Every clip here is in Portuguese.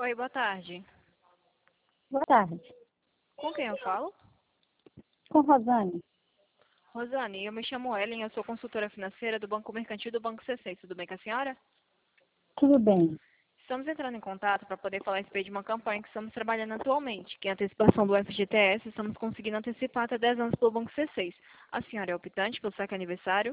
Oi, boa tarde. Boa tarde. Com quem eu falo? Com Rosane. Rosane, eu me chamo Ellen, eu sou consultora financeira do Banco Mercantil do Banco C6. Tudo bem com a senhora? Tudo bem. Estamos entrando em contato para poder falar a respeito de uma campanha que estamos trabalhando atualmente, que é a antecipação do FGTS. Estamos conseguindo antecipar até 10 anos pelo Banco C6. A senhora é optante pelo saque aniversário?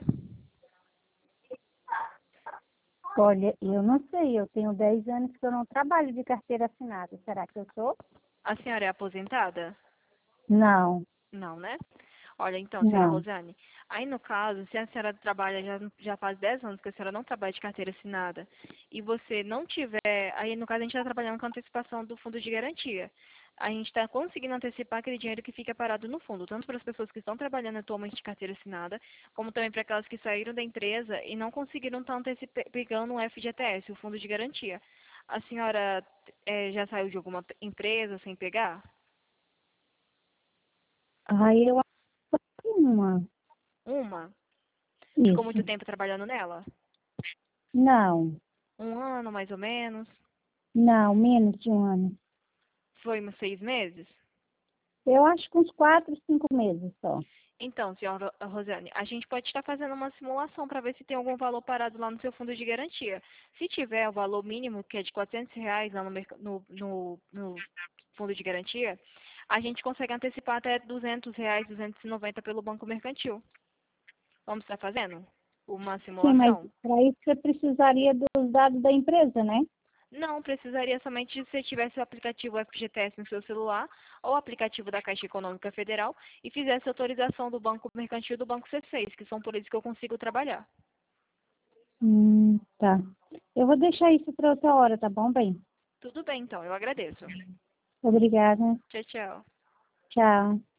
Olha, eu não sei, eu tenho 10 anos que eu não trabalho de carteira assinada. Será que eu sou? A senhora é aposentada? Não, Não, né? Olha, então, senhora não. Rosane, aí no caso, se a senhora trabalha, já faz 10 anos que a senhora não trabalha de carteira assinada, e você não tiver, aí no caso a gente está trabalhando com antecipação do fundo de garantia. A gente está conseguindo antecipar aquele dinheiro que fica parado no fundo, tanto para as pessoas que estão trabalhando atualmente de carteira assinada, como também para aquelas que saíram da empresa e não conseguiram estar pegando o FGTS, o fundo de garantia. A senhora já saiu de alguma empresa sem pegar? Aí eu acho que uma. Uma? Ficou muito Isso. tempo trabalhando nela? Não, Um ano, mais ou menos? não, menos de um ano. Foi uns 6 meses? Eu acho que uns 4, 5 meses só. Então, senhora Rosane, a gente pode estar fazendo uma simulação para ver se tem algum valor parado lá no seu fundo de garantia. Se tiver o valor mínimo, que é de R$ 400 lá no fundo de garantia, a gente consegue antecipar até R$ 200, 290 pelo Banco Mercantil. Vamos estar fazendo uma Sim, mas simulação? para isso você precisaria dos dados da empresa, né? Não, precisaria somente se você tivesse o aplicativo FGTS no seu celular ou o aplicativo da Caixa Econômica Federal e fizesse autorização do Banco Mercantil e do Banco C6, que são por isso que eu consigo trabalhar. Tá. Eu vou deixar isso para outra hora, tá bom, bem? Tudo bem, então, eu agradeço. Obrigada. Tchau, tchau. Tchau.